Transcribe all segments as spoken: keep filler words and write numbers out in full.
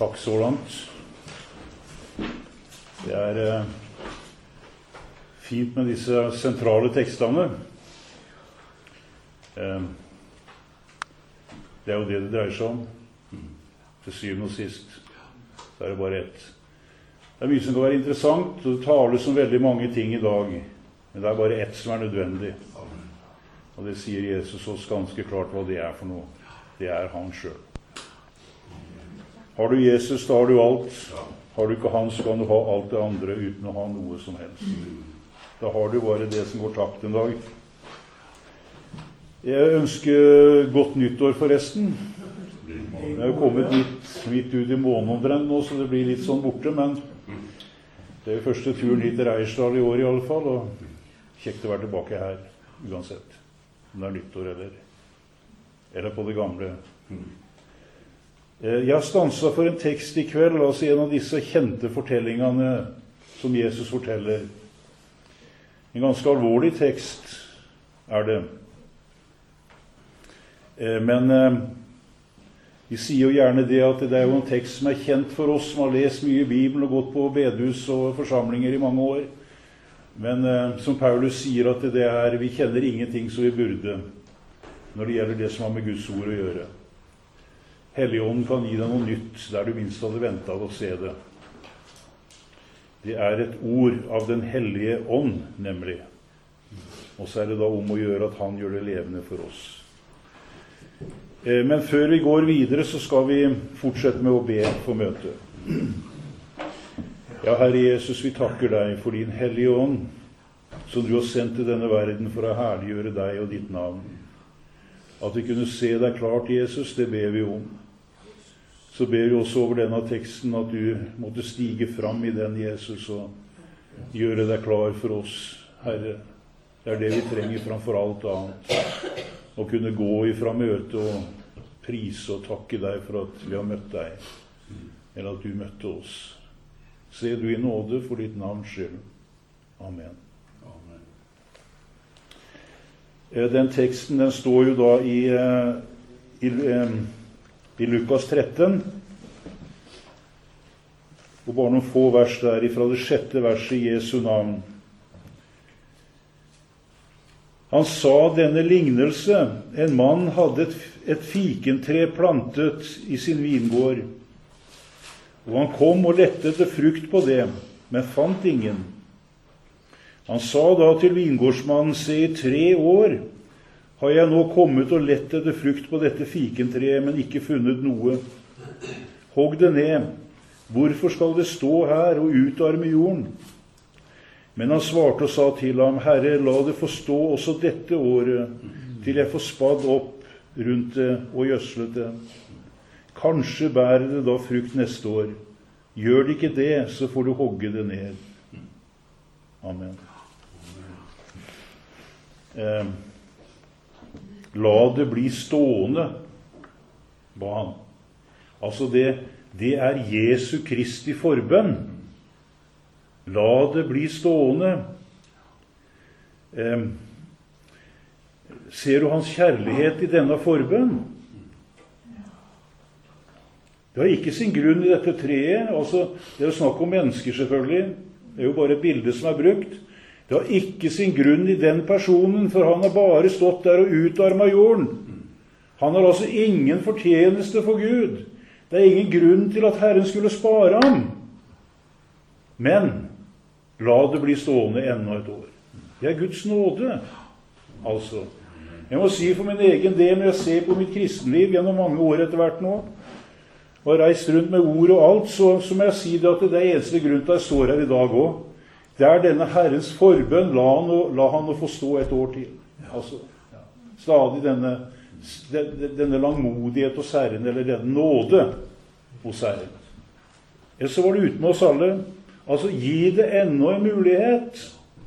Takk så langt. Det er eh, fint med disse sentrale tekstene. Eh, det er jo det det dreier seg om. Til syvende og sist. Så er det bare ett. Det er mye som kan være interessant, og det tales om veldig mange ting i dag. Men det er bare ett som er nødvendig. Og det sier Jesus oss ganske klart hva det er for noe. Det er han selv. Har du Jesus, da har du alt. Har du ikke han, så kan du ha alt det andre uten å ha noe som helst. Da har du bare det som går tapt en dag. Jeg ønsker godt nyttår forresten. Jeg har jo kommet midt, midt ut i måneden nå, så det blir litt sånn borte, men det er jo første turen hit til Reiersdal i år i alle fall, og kjekt å være tilbake her, uansett. Om det er nyttår eller, eller på det gamle. Jeg har stanset for en tekst i kveld, altså en av disse kjente fortellingene som Jesus forteller. En ganske alvorlig tekst er det. Men vi sier jo gjerne det at det er jo en tekst som er kjent for oss som har lest mye i Bibelen og gått på bedehus og forsamlinger i mange år. Men som Paulus sier at det er, vi kjenner ingenting som vi burde når det gjelder det som har med Guds ord å gjøre. Helligånden kan gi deg noe nytt der du minst hadde ventet av å se det. Det er et ord av den hellige ånd, nemlig. Og så er det da om å gjøre at han gjør det levende for oss. Men før vi går videre, så skal vi fortsette med å be for møtet. Ja, Herre Jesus, vi takker deg for din hellige ånd, som du har sendt til denne verden for å herliggjøre deg og ditt navn. At vi kunne se deg klart, Jesus, det ber vi om. Så ber vi også over denne teksten at du måtte stige fram i den, Jesus, og gjøre deg klar for oss, Herre. Det er det vi trenger framfor alt annet. Å kunne gå ifra møte og prise og takke deg for at vi har møtt deg, eller at du møtte oss. Se du i nåde for ditt navns skyld. Amen. Den teksten, den står jo da i, i, i Lukas tretten, og bare noen få vers der, fra det sjette verset i Jesu navn. Han sa denne lignelse: en mann hadde et, et fikentre plantet i sin vingård, og han kom og lette etter frukt på det, men fant ingen. Han sa da til vingårdsmannen: se, i tre år har jeg nå kommet og lett etter frukt på dette fikentreet, men ikke funnet noe. Hogg det ned. Hvorfor skal det stå her og utarme jorden? Men han svarte og sa til ham: Herre, la det få stå også dette året, til jeg får spadd opp rundt det og gjødslet det. Kanskje bærer det da frukt neste år. Gjør det ikke det, så får du hogge det ned. Amen. Eh, la det bli stående, ba han. Altså det, det er Jesu Kristi forbønn. La det bli stående. Eh, ser du hans kjærlighet i denne forbønn? Det har ikke sin grunn i dette treet. Altså, det er snakk om mennesker selvfølgelig. Det er jo bare et bilde som er brukt. Det har ikke sin grunn i den personen, for han har bare stått der og utarmet jorden. Han har altså ingen fortjeneste for Gud. Det er ingen grunn til at Herren skulle spare ham. Men la det bli stående enda et år. Det er Guds nåde, altså. Jeg må si for min egen del, når jeg ser på mitt kristenliv gjennom mange år etter hvert nå, og har reist rundt med ord og alt, så, så må jeg si det at det er eneste grunn til at jeg står her i dag også. Det er denne Herrens forbønn, la han, la han å få stå et år til. Altså, stadig denne, denne langmodighet hos Herren, eller denne nåde hos Herren. Ellers så var det uten oss alle. Altså, gi det enda en mulighet.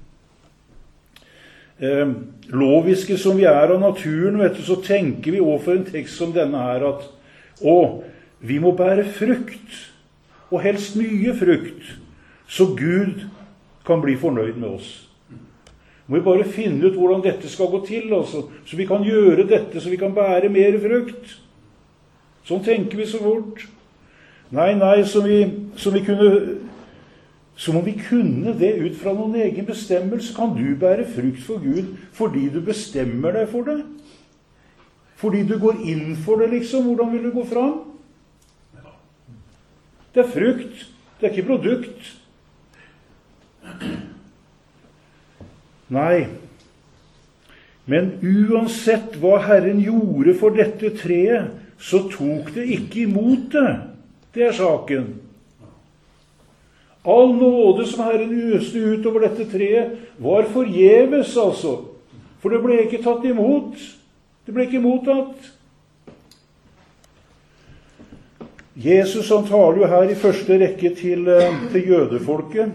Eh, loviske som vi er av naturen, vet du, så tenker vi overfor en tekst som denne her, at å, vi må bære frukt, og helst mye frukt, så Gud kan bli fornøyd med oss. Må vi bare finne ut hvordan dette skal gå til, altså, så vi kan gjøre dette, så vi kan bære mer frukt. Sånn tenker vi så fort. Nei, nei, som vi, som vi kunne, som om vi kunne det ut fra noen egen bestemmelse. Kan du bære frukt for Gud fordi du bestemmer deg for det? Fordi du går inn for det, liksom? Hvordan vil du gå fram? Det er frukt, det er ikke produkt. Nei, men uansett hva Herren gjorde for dette treet, så tok det ikke imot det. Det er saken. All nåde som Herren øste ut over dette treet, var forgjeves, altså. For det ble ikke tatt imot. Det ble ikke mottatt. Jesus, han taler jo her i første rekke til, til jødefolket.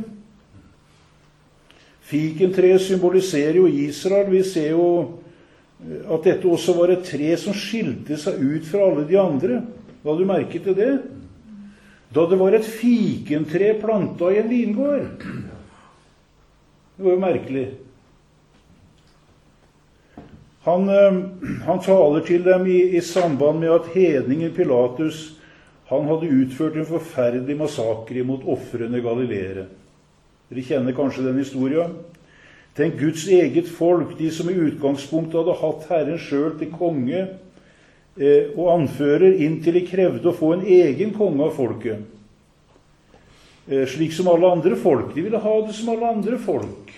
Fikentreet symboliserer jo Israel. Vi ser jo at dette også var et tre som skilte seg ut fra alle de andre. Hva du merket til det? Da det var et fikentre plantet i en vingård. Det var jo merkelig. Han, han taler til dem i, i samband med at hedningen Pilatus, han hadde utført en forferdelig massakre mot ofrene galileere. Dere kjenner kanskje den historien. Tenk, Guds eget folk, de som i utgangspunktet hadde hatt Herren selv til konge eh, og anfører, inntil de krevde å få en egen konge av folket. Eh, slik som alle andre folk. De ville ha det som alle andre folk.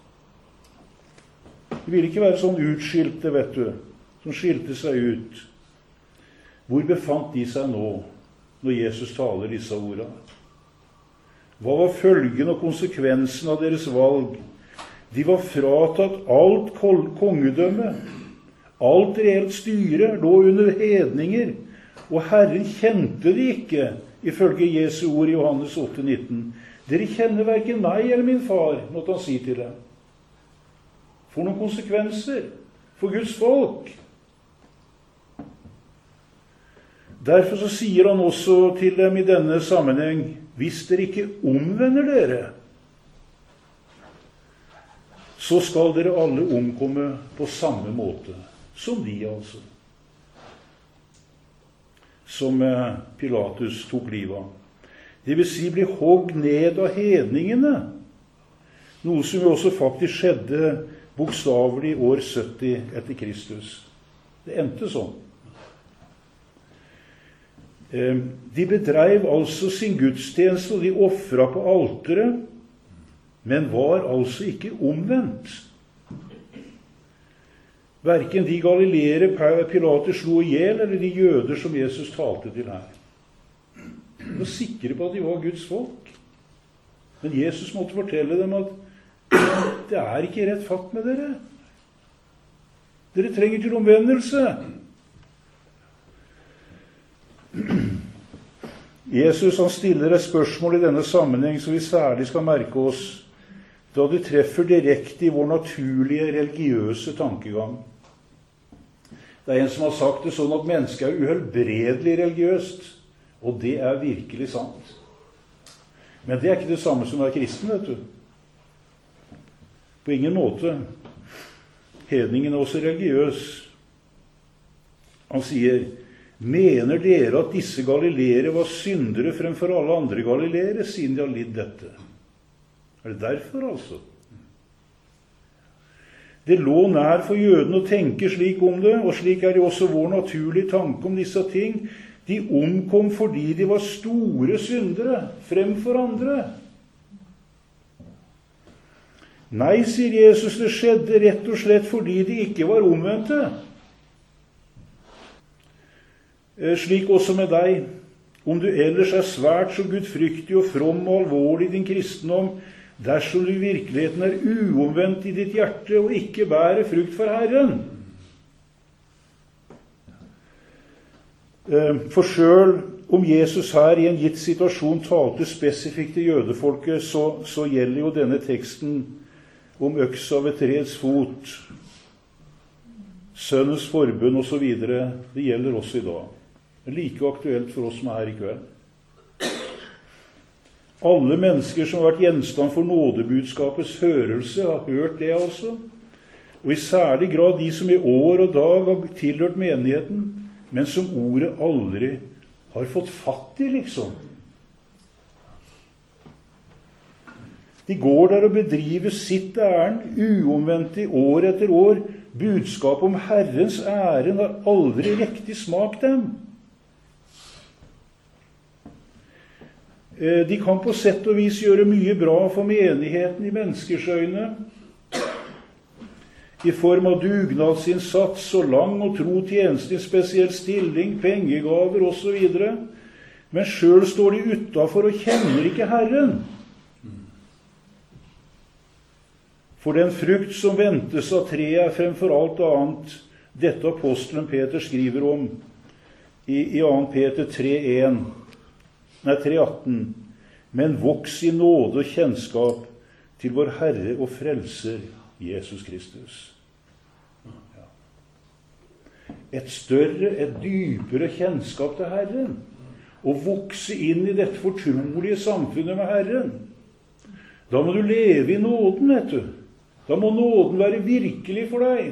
De ville ikke være sånn utskilte, vet du, som skilte seg ut. Hvor befant de seg nå, når Jesus taler disse ordene? Hva var følgen og konsekvensen av deres valg? De var fratatt alt kongedømme. Alt reelt styre lå under hedninger, og Herren kjente de ikke, ifølge Jesu ord i Johannes åtte nitten. Dere kjenner hverken meg eller min far, måtte han si til dem. For noen konsekvenser for Guds folk. Derfor så sier han også til dem i denne sammenheng, hvis dere ikke omvender dere, så skal dere alle omkomme på samme måte som de, altså. Som Pilatus tok livet av. Det vil si bli hogg ned av hedningene. Noe som jo også faktisk skjedde bokstavelig i år sytti etter Kristus. Det endte sånn. De bedreiv altså sin gudstjeneste, og de offret på alteret, men var altså ikke omvendt. Hverken de galileere Pilatus slo ihjel, eller de jøder som Jesus talte til her. De var sikre på at de var Guds folk. Men Jesus måtte fortelle dem at det er ikke rett fatt med dere. Dere trenger til omvendelse. Jesus han stiller et spørsmål i denne sammenheng som vi særlig skal merke oss, da det treffer direkte i vår naturlige religiøse tankegang. Det er en som har sagt det sånn at mennesket er uhelbredelig religiøst, og det er virkelig sant. Men det er ikke det samme som å være kristen, vet du. På ingen måte. Hedningen er også religiøs. Han sier, mener dere at disse galileere var syndere fremfor alle andre galileere, siden de har lidd dette? Er det derfor, altså? Det lå nær for jødene å tenke slik om det, og slik er det også vår naturlige tanke om disse ting. De omkom fordi de var store syndere fremfor andre. Nei, sier Jesus, det skjedde rett og slett fordi de ikke var omvendte. Slik også med deg, om du ellers er svært så gudfryktig og from og alvorlig i din kristendom, dersom du i virkeligheten er uomvendt i ditt hjerte og ikke bærer frukt for Herren. For selv om Jesus her i en gitt situasjon talte spesifikt til jødefolket, så, så gjelder jo denne teksten om øksa ved trets fot, sønnens forbund og så videre. Det gjelder også i dag. Det er like aktuelt for oss som er her i kveld. Alle mennesker som har vært gjenstand for nådebudskapets hørelse har hørt det altså. Og i særlig grad de som i år og dag har tilhørt menigheten, men som ordet aldri har fått fatt i, liksom. De går der og bedriver sitt ærend, uomvendt i år etter år. Budskap om Herrens æren har aldri riktig smakt dem. De kan på sett og vis gjøre mye bra for menigheten i menneskers øyne, i form av dugnadsinnsats og lang og tro tjeneste i spesiell stilling, pengegaver og så videre. Men selv står de utenfor og kjenner ikke Herren. For den frukt som ventes av treet er fremfor alt annet dette apostelen Peter skriver om i, i andre Peter tre en, nei tre atten. Men voks i nåde og kjennskap til vår Herre og Frelser Jesus Kristus. Ja. Et større, et dypere kjennskap til Herren. Å vokse inn i dette fortrolige samfunnet med Herren. Da må du leve i nåden, vet du. Da må nåden være virkelig for deg.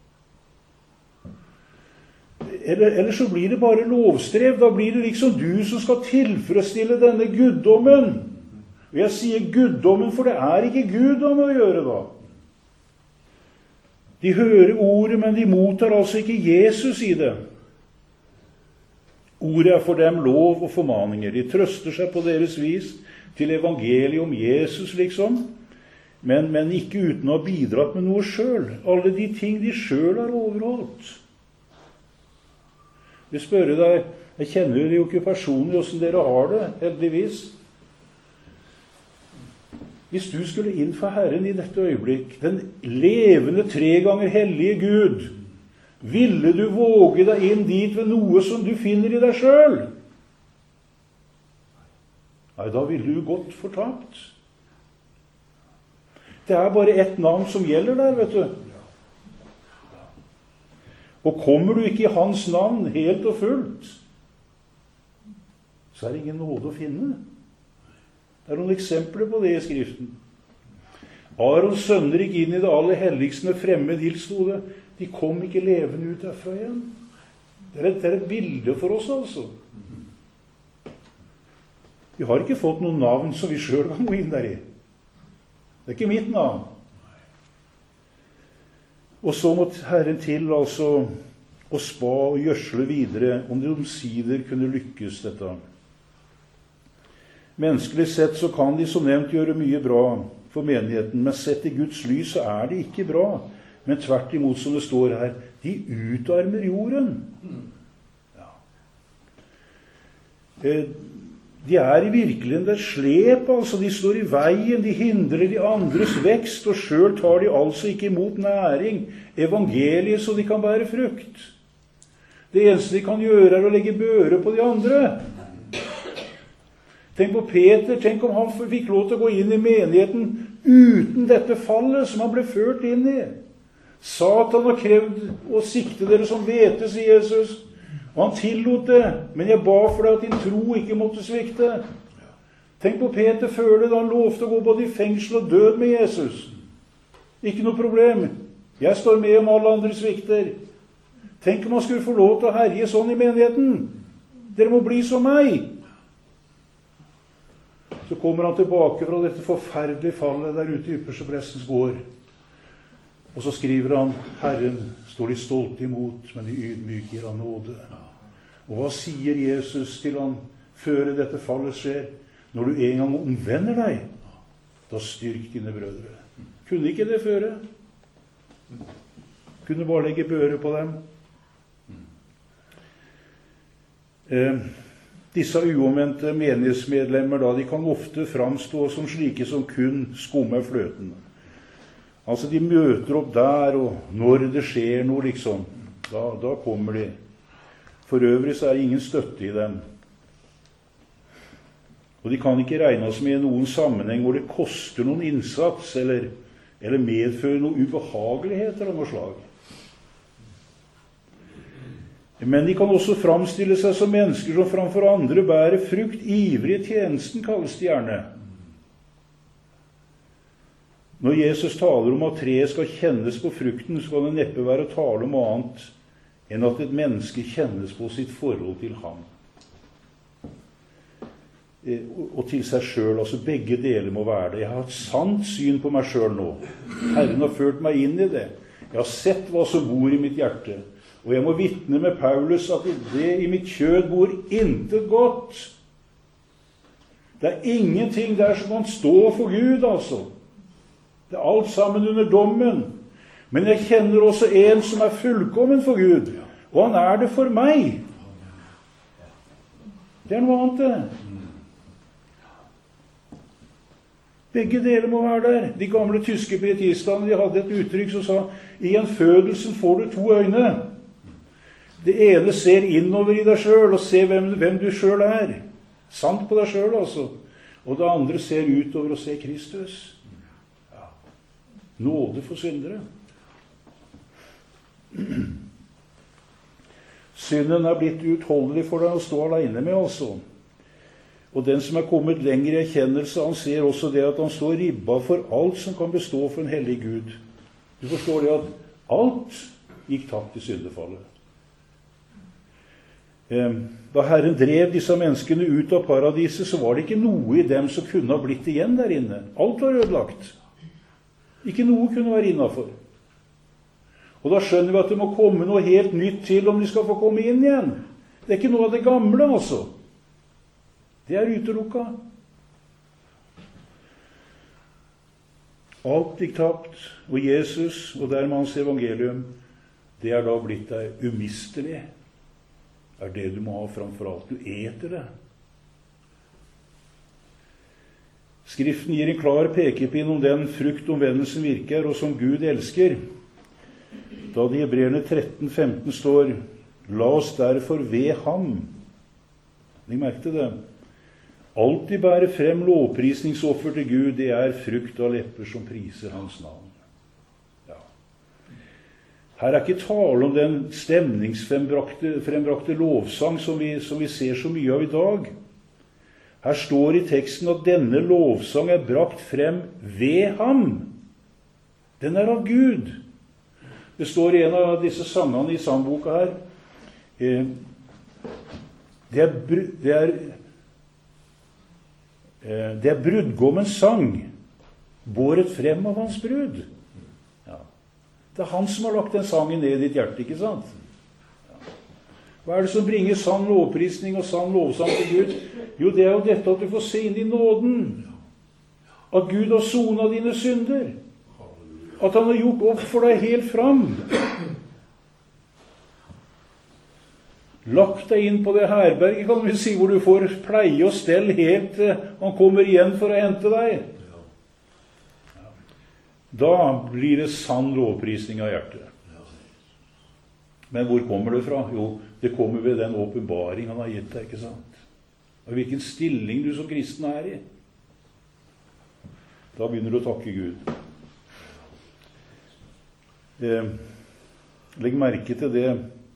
Eller, eller så blir det bare lovstrev. Da blir det liksom du som skal tilfredsstille denne guddommen. Og jeg sier guddommen, for det er ikke Gud om å gjøre da. De hører ordet, men de mottar altså ikke Jesus i det. Ordet er for dem lov og formaninger. De trøster seg på deres vis til evangeliet om Jesus, liksom. Men, men ikke uten å ha bidratt med noe selv. Alle de ting de selv har overholdt. Jeg spør deg, jeg kjenner jo ikke personlig hvordan dere har det, heldigvis. Hvis du skulle inn for Herren i dette øyeblikk, den levende tre ganger hellige Gud, ville du våge deg inn dit ved noe som du finner i deg selv? Nei, da ville du gått fortapt. Det er bare ett navn som gjelder der, vet du. Og kommer du ikke i hans navn helt og fullt, så er det ingen nåde å finne. Det er noen eksempler på det i Skriften. Arons sønner gikk inn i det aller helligste med fremmed ild, sto det. De kom ikke levende ut derfra igjen. Det er, et, det er et bilde for oss, altså. Vi har ikke fått noen navn som vi selv kan gå inn der i. Det er ikke mitt navn. Og så måtte Herren til altså å spa og gjødsle videre om det omsider kunne lykkes dette. Menneskelig sett så kan de som nevnt gjøre mye bra for menigheten, men sett i Guds lys så er det ikke bra. Men tvert imot som det står her, de utarmer jorden. Ja. Eh, De er i virkeligheten et slep, altså. De står i veien, de hindrer de andres vekst, og selv tar de altså ikke imot næring, evangeliet, så de kan bære frukt. Det eneste de kan gjøre er å legge børe på de andre. Tenk på Peter, tenk om han fikk lov til å gå inn i menigheten uten dette fallet som han ble ført inn i. Satan har krevd å sikte dere som vet, sier Jesus. Og han tillot det, men jeg ba for deg at din tro ikke måtte svikte. Tenk på Peter før det, da han lovte å gå både i fengsel og død med Jesus. Ikke noe problem. Jeg står med om alle andre svikter. Tenk om han skulle få lov til å herje sånn i menigheten. Dere må bli som meg. Så kommer han tilbake fra dette forferdelige fallet der ute i ypperste prestens gård. Og så skriver han, Herren står de stolt imot, men de ydmyk gir han nåde. Og hva sier Jesus til han før dette fallet skjer? Når du en gang omvender deg, da styrk dine brødre. Kunne ikke det føre? Kunne bare legge børe på dem. Eh, disse uomvendte menighetsmedlemmer da, de kan ofte framstå som slike som kun skummer fløten. Altså de møter opp der, og når det skjer noe liksom, da, da kommer de. For øvrig så er det ingen støtte i dem. Og de kan ikke regnes med i noen sammenheng hvor det koster noen innsats, eller, eller medfører noen ubehageligheter av noe slag. Men de kan også framstille seg som mennesker som framfor andre bærer frukt. Ivrig i tjenesten kalles de gjerne. Når Jesus taler om at treet skal kjennes på frukten, så kan det neppe være å tale om annet enn at et menneske kjennes på sitt forhold til ham. og til seg selv. Altså begge deler må være det. Jeg har et sant syn på meg selv nå. Herren har ført meg inn i det. Jeg har sett hva som bor i mitt hjerte. Og jeg må vitne med Paulus at det i mitt kjød bor intet godt. Det er ingenting der som kan stå for Gud, altså. Det er alt sammen under dommen. Men jeg kjenner også en som er fullkommen for Gud, og han er det for meg. Det er noe annet det. Begge deler må være der. De gamle tyske pietistene, de hadde et uttrykk som sa, i en fødelsen får du to øyne. Det ene ser innover i deg selv, og ser hvem, hvem du selv er. Sant på deg selv, altså. Og det andre ser utover og ser Kristus. Ja. Nåde for syndere. Synden er blitt utholdelig for deg å stå alene med, altså. Og den som er kommet lenger i erkjennelse, han ser også det at han står ribba for alt som kan bestå for en hellig Gud. Du forstår det at alt gikk tapt i syndefallet. Da Herren drev disse menneskene ut av paradiset, så var det ikke noe i dem som kunne ha blitt igjen der inne. Alt var ødelagt. Ikke noe kunne være innenfor. Og da skjønner vi at det må komme noe helt nytt til om de skal få komme inn igjen. Det er ikke noe av det gamle, altså. Det er utelukka. Alt gikk tapt, og Jesus, og dermed hans evangelium, det er da blitt deg umistelig. Det er det du må ha framfor alt. Du eter det. Skriften gir en klar pekepinn om den frukt omvendelsen virker, og som Gud elsker. Da det i Hebreerne tretten femten står, la oss derfor ved ham. De merkte det. Alltid bære frem lovprisningsoffer til Gud, det er frukt av lepper som priser hans navn. Ja. Her er ikke tale om den stemningsfrembrakte lovsang som vi, som vi ser så mye av i dag. Her står i teksten at denne lovsang er brakt frem ved ham. Den er av Gud. Det står i en av disse sangene i sangboka her. Det er, det er, det er brudgommens sang, båret frem av hans brud. Ja. Det er han som har lagt den sangen ned i ditt hjerte, ikke sant? Ja. Hva er det som bringer sann lovprisning og sann lovsang til Gud? Jo, det er jo dette at du får se inn i nåden. At Gud har sonet dine synder. At han har gjort opp for deg helt fram. Lagt deg inn på det herberget, kan vi si, hvor du får pleie og stell helt til han kommer igjen for å hente deg. Da blir det sann lovprisning av hjertet. Men hvor kommer det fra? Jo, det kommer ved den åpenbaring han har gitt deg, ikke sant? Og hvilken stilling du som kristen er i. Da begynner du å takke Gud. Eh, legg merke til det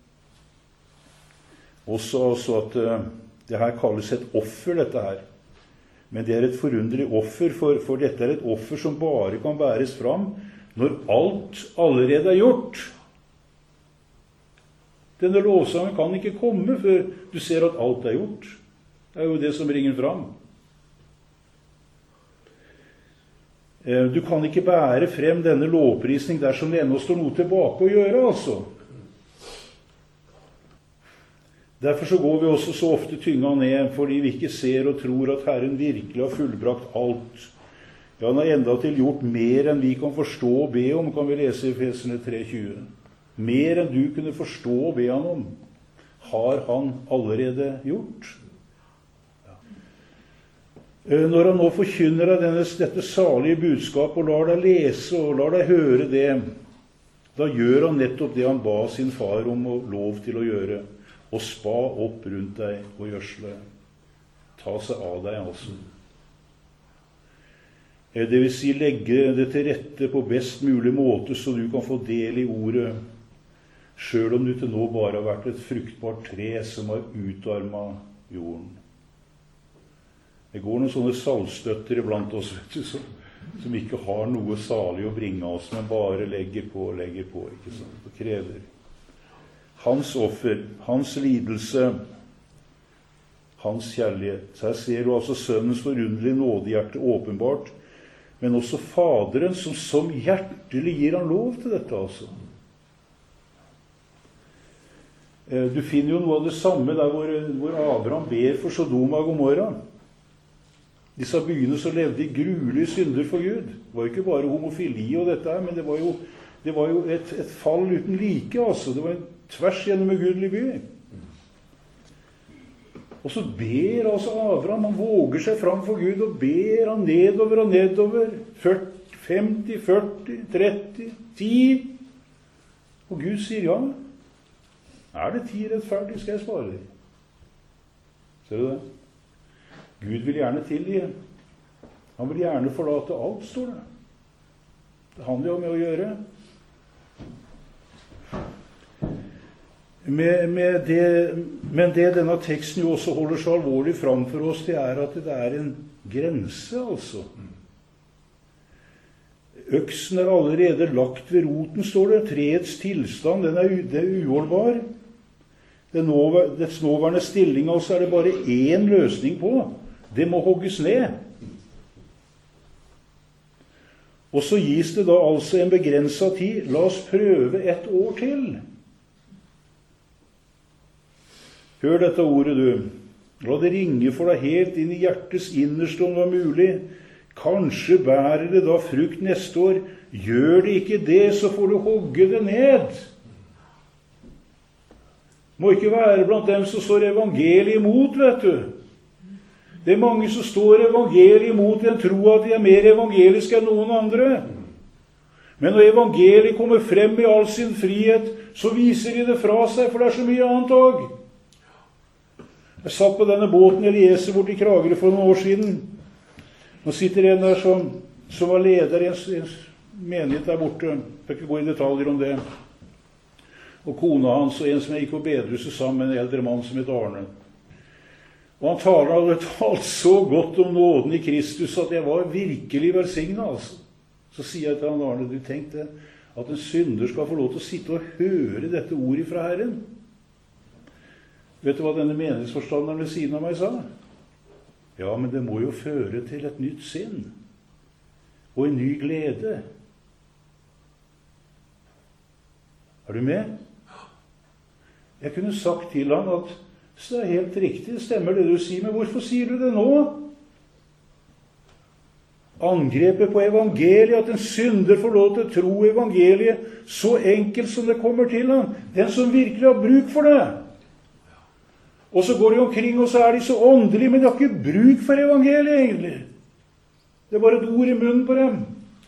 også, også at uh, det her kalles et offer, dette her. Men det er et forunderlig offer, for, for dette er et offer som bare kan bæres fram når alt allerede er gjort. Denne lovsangen kan ikke komme før du ser at alt er gjort. Det er jo det som bringer fram. Uh, du kan ikke bære frem denne lovprisning dersom det ennå står noe tilbake å gjøre, altså. Derfor så går vi også så ofte tynga ned, fordi vi ikke ser og tror at Herren virkelig har fullbrakt alt. Ja, han har enda til gjort mer enn vi kan forstå og be om, kan vi lese i Efeserne tre tjue. Mer enn du kunne forstå og be han om, har han allerede gjort. Ja. Når han nå forkynner deg denne, dette salige budskap, og lar deg lese og lar deg høre det, da gjør han nettopp det han ba sin far om og lov til å gjøre. Og spa opp rundt deg og gjødsle. Ta seg av deg, altså. Det vil si legge det til rette på best mulig måte, så du kan få del i ordet, selv om du til nå bare har vært et fruktbart tre som har utarmet jorden. Det går noen sånne saltstøtter iblant oss, vet du, som, som ikke har noe salig å bringe oss, men bare legger på og legger på, ikke sant? Og krever. Hans offer, hans lidelse, hans kjærlighet. Så her ser du altså sønnens forunderlige nådehjerte åpenbart, men også faderen som som hjertelig gir han lov til dette, altså. Du finner jo noe av det samme der hvor, hvor Abraham ber for Sodoma og Gomorra. Disse byene som levde i gruelige synder for Gud. Det var jo ikke bare homofili og dette her, men det var jo, det var jo et, et fall uten like, altså. Det var en tvers gjennom en gudelig by. Og så ber altså Abraham, han våger seg fram for Gud, og ber han nedover og nedover. femti, førti, tretti, ti. Og Gud sier ja. Er det ti rettferdig, skal jeg spare deg. Ser du det? Gud vil gjerne tilgi. Han vil gjerne forlate alt, står det. Det handler jo om å gjøre. Med, med det, men det denne teksten jo også holder så alvorlig fram for oss, det er at det er en grense, altså. Øksen er allerede lagt ved roten, står det. Treets tilstand, den er, det er uholdbar. Det nåvær, dets nåværende stilling, altså, er det bare én løsning på. Det må hogges ned. Og så gis det da altså en begrenset tid. La oss prøve et år til. Hør dette ordet, du. La det ringe for deg helt inn i hjertets innerste om det var mulig. Kanskje bærer det da frukt neste år. Gjør det ikke det, så får du hogge det ned. Må ikke være blant dem som står evangeliet imot, vet du. Det er mange som står evangeliet imot i en tro at de er mer evangeliske enn noen andre. Men når evangeliet kommer frem i all sin frihet, så viser de det fra seg, for det er så mye annet også. Jeg satt på denne båten i Eliezer bort i Kragerø for noen år siden. Nå sitter en der som, som var leder i en, en menighet der borte. Jeg skal ikke gå i detaljer om det. Og kona hans og en som jeg gikk på bedrehuset sammen med en eldre mann som het Arne. Og han taler, hadde talt så godt om nåden i Kristus at jeg var virkelig velsignet, altså. Så sier jeg til han Arne, du tenkte at en synder skal få lov til å sitte og høre dette ordet fra Herren. Vet du hva denne menighetsforstanderen ved siden av meg sa? Ja, men det må jo føre til et nytt sinn og en ny glede. Er du med? Jeg kunne sagt til han at så det er helt riktig, det stemmer det du sier, men hvorfor sier du det nå? Angrepet på evangeliet, at en synder får lov til å tro evangeliet så enkelt som det kommer til han. Den som virkelig har bruk for det. Og så går de omkring, og så er de så åndelige, men de har ikke bruk for evangeliet egentlig. Det er bare et ord i munnen på dem.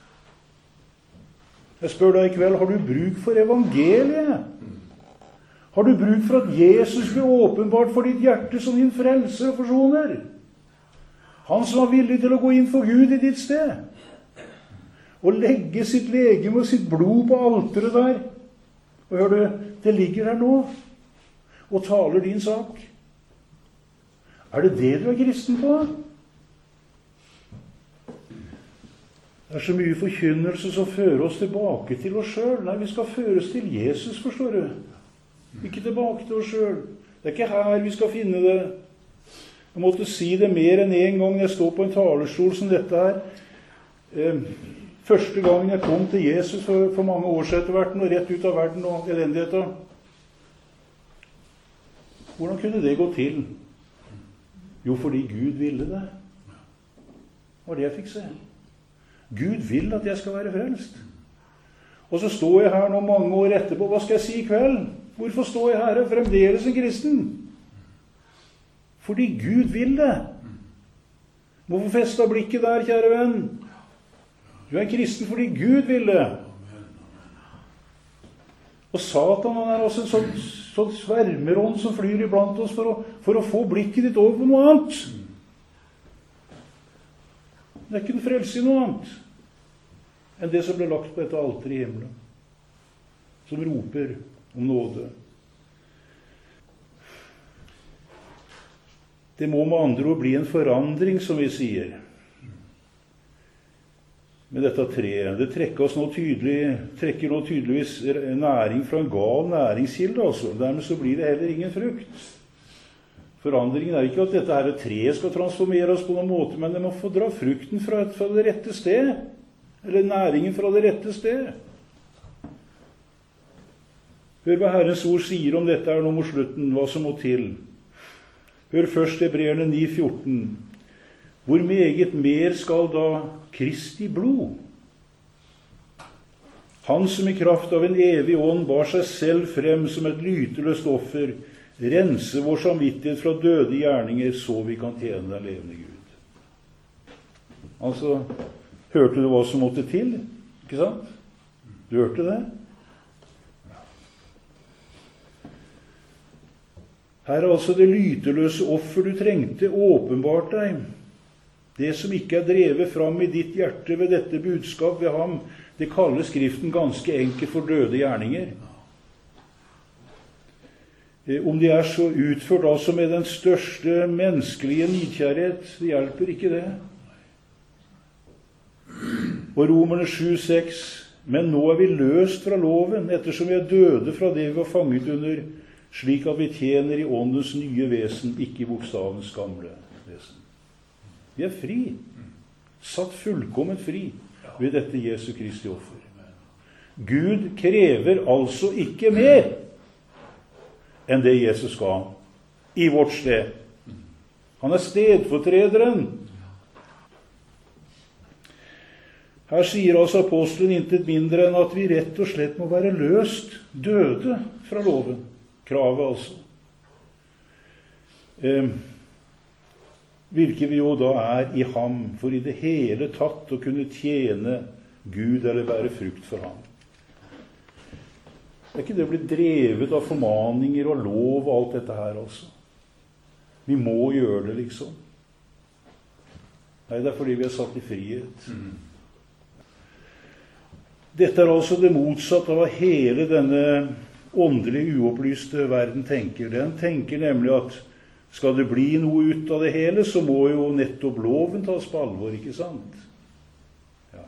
Jeg spør deg i kveld, har du bruk for evangeliet? Har du bruk for at Jesus blir åpenbart for ditt hjerte som din frelser og forsoner? Han som var villig til å gå inn for Gud i ditt sted. Og legge sitt legeme og sitt blod på alteret der. Og hør du, det ligger der nå og taler din sak. Er det det du er kristen på? Det er så mye forkynnelse som fører oss tilbake til oss selv. Nei, vi skal føres til Jesus, forstår du. Ikke tilbake til oss selv. Det er ikke her vi skal finne det. Jeg måtte si det mer enn en gang når jeg står på en talerstol som dette her. Eh, første gangen jeg kom til Jesus for, for mange år siden etter hvert, og rett ut av verden og elendigheten. Hvordan kunne det gå til? Jo, fordi Gud ville det. Det var det jeg fikk se. Gud vil at jeg skal være frelst. Og så står jeg her nå mange år etterpå. Hva skal jeg si i kveld? Hvorfor står jeg her og fremdeles en kristen? Fordi Gud vil det. Hvorfor feste blikket der, kjære venn? Du er en kristen fordi Gud vil det. Og Satan, han er også en sånn, sånn svermerånd som flyr iblant oss for å, for å få blikket ditt over på noe annet. Det er ikke en frelse i noe annet enn det som ble lagt på dette alteret i himmelen, som roper om nåde. Det må med andre ord bli en forandring, som vi sier, med dette treet. Det trekker, oss nå tydelig, trekker nå tydeligvis næring fra en gal næringskilde, altså. Dermed så blir det heller ingen frukt. Forandringen er ikke at dette her treet skal transformere oss på noen måte, men det må få dra frukten fra, fra det rette sted, eller næringen fra det rette sted. Hør hva Herrens ord sier om dette her nå mot slutten, hva som må til. Hør først Hebreerne ni fjorten. Hvor meget mer skal da Kristi blod, han som i kraft av en evig ånd bar seg selv frem som et lyteløst offer, rense vår samvittighet fra døde gjerninger, så vi kan tjene den levende Gud. Altså, hørte du hva som måtte til? Ikke sant? Du hørte det? Her er altså det lyteløse offer du trengte åpenbart deg. Det som ikke er drevet fram i ditt hjerte ved dette budskap ved ham, det kaller Skriften ganske enkelt for døde gjerninger. Om de er så utført altså med den største menneskelige nidkjærhet, det hjelper ikke det. Og Romerne sju seks, men nå er vi løst fra loven, ettersom vi er døde fra det vi var fanget under, slik at vi tjener i åndens nye vesen, ikke i bokstavens gamle vesen. Vi er fri, satt fullkomment fri ved dette Jesu Kristi offer. Gud krever altså ikke mer enn det Jesus ga i vårt sted. Han er stedfortrederen. Her sier altså apostelen intet mindre enn at vi rett og slett må være løst, døde fra loven. Kravet altså. Eh, hvilket vi jo da er i ham, for i det hele tatt å kunne tjene Gud eller bære frukt for ham. Det er ikke det å bli drevet av formaninger og lov og alt dette her altså. Vi må gjøre det liksom. Nei, det er fordi vi er satt i frihet. Dette er altså det motsatte av hva hele denne åndelig uopplyste verden tenker. Den tenker nemlig at skal det bli noe ut av det hele, så må jo nettopp loven tas på alvor, ikke sant? Ja.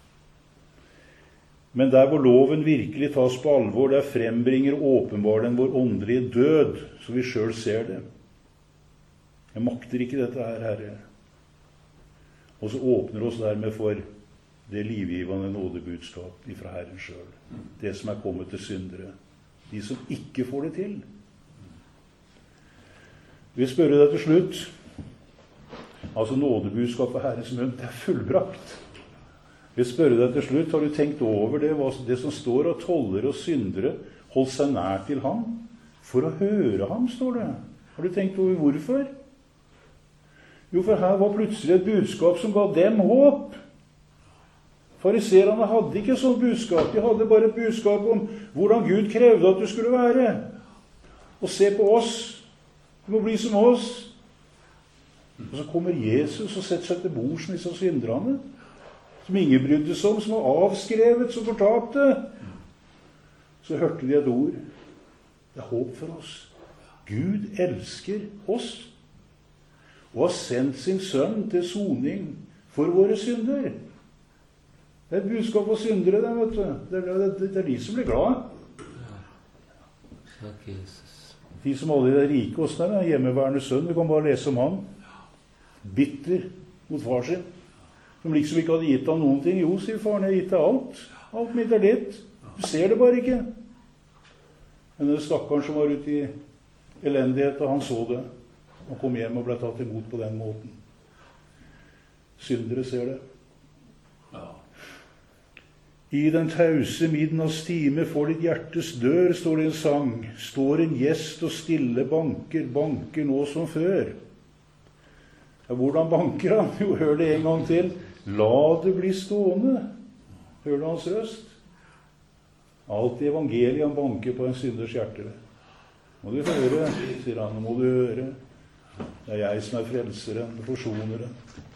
Men der hvor loven virkelig tas på alvor, der frembringer åpenbar den vår åndelige død, så vi selv ser det. Jeg makter ikke dette her, Herre. Og så åpner oss dermed for det livgivende nådebudskap ifra Herren selv. Det som er kommet til syndere. De som ikke får det til. Vi spørre deg til slutt. Altså nådebudskap for Herrens munn, det er fullbrakt. Vi spørre deg til slutt, har du tenkt over det, det som står av toller og syndere, hold seg nær til ham, for å høre ham, står det. Har du tenkt over hvorfor? Jo, for her var plutselig et budskap som ga dem håp. Fariserene hadde ikke sånn budskap, de hadde bare et budskap om hvordan Gud krevde at du skulle være. Og se på oss, du må bli som oss. Og så kommer Jesus og setter seg til bords med disse synderne, som ingen brydde seg om, som var avskrevet, som fortapte. Så hørte de et ord. Det er håp for oss. Gud elsker oss, og har sendt sin sønn til soning for våre synder. Det er et budskap for syndere, det, vet du. Det er, det, det er de som blir glad. Takk, Jesus. De som alle er rike hos deg, er hjemmeværende sønn. Du kan bare lese om han. Bitter mot far sin. Som liksom ikke hadde gitt ham noen ting. Jo, sier faren, jeg har gitt deg alt. Alt mitt er ditt. Du ser det bare ikke. Men den stakkaren som var ute i elendighet, han så det. Han kom hjem og ble tatt imot på den måten. Syndere ser det. I den tause midnads time for ditt hjertes dør, står det en sang. Står en gjest og stille banker, banker nå som før. Ja, hvordan banker han? Jo, hør det en gang til. La det bli stående. Hør du hans røst? Alt i evangeliet han banker på en synders hjerte. Må du høre, sier han. Må du høre. Det er jeg som er frelseren og forsoneren.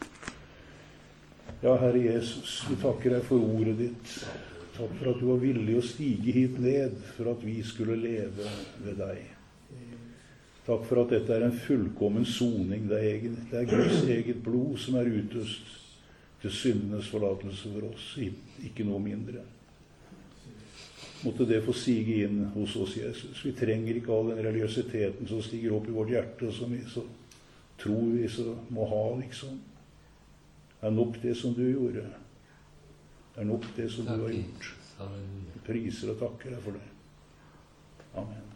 Ja, Herre Jesus, vi takker deg for ordet ditt. Takk for at du var villig å stige hit ned, for at vi skulle leve ved deg. Takk for at dette er en fullkommen soning. Det er, egen, det er Guds eget blod som er utøst til syndenes forlatelse for oss, ikke noe mindre. måtte det få sige inn hos oss, Jesus. Vi trenger ikke all den religiøsiteten som stiger opp i vårt hjerte, og som vi så tror vi så må ha, liksom. Det er nok det som du gjorde. Det er nok det som du har gjort. Vi priser og takker deg for det. Amen.